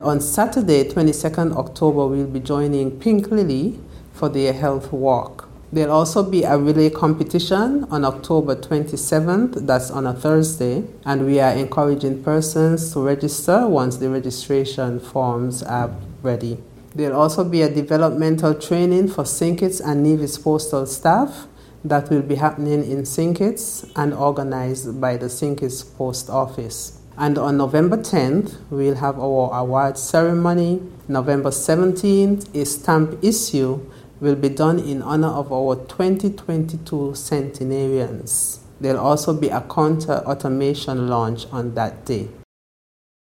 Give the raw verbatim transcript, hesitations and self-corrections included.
On Saturday, twenty-second October, we'll be joining Pink Lily for their health walk. There'll also be a relay competition on October twenty-seventh, that's on a Thursday, and we are encouraging persons to register once the registration forms are ready. There'll also be a developmental training for Saint Kitts and Nevis postal staff that will be happening in Saint Kitts and organized by the Saint Kitts Post Office. And on November tenth, we'll have our award ceremony. November seventeenth, a stamp issue will be done in honor of our twenty twenty-two centenarians. There'll also be a counter automation launch on that day.